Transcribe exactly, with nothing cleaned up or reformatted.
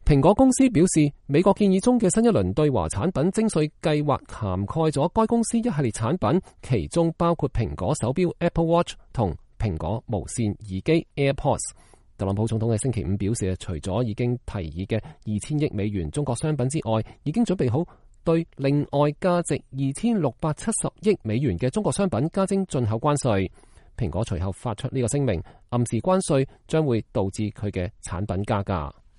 蘋果公司表示，美國建議中嘅新一輪對華產品徵稅計劃涵蓋咗該公司一系列產品，其中包括蘋果手錶 Apple Watch 同蘋果無線耳機 AirPods。特朗普總統喺星期五表示，除咗已經提議嘅二千億美元中國商品之外，已經準備好對另外價值二千六百七十億美元嘅中國商品加徵進口關稅。蘋果隨後發出呢個聲明，暗示關稅將會導致佢嘅產品加價。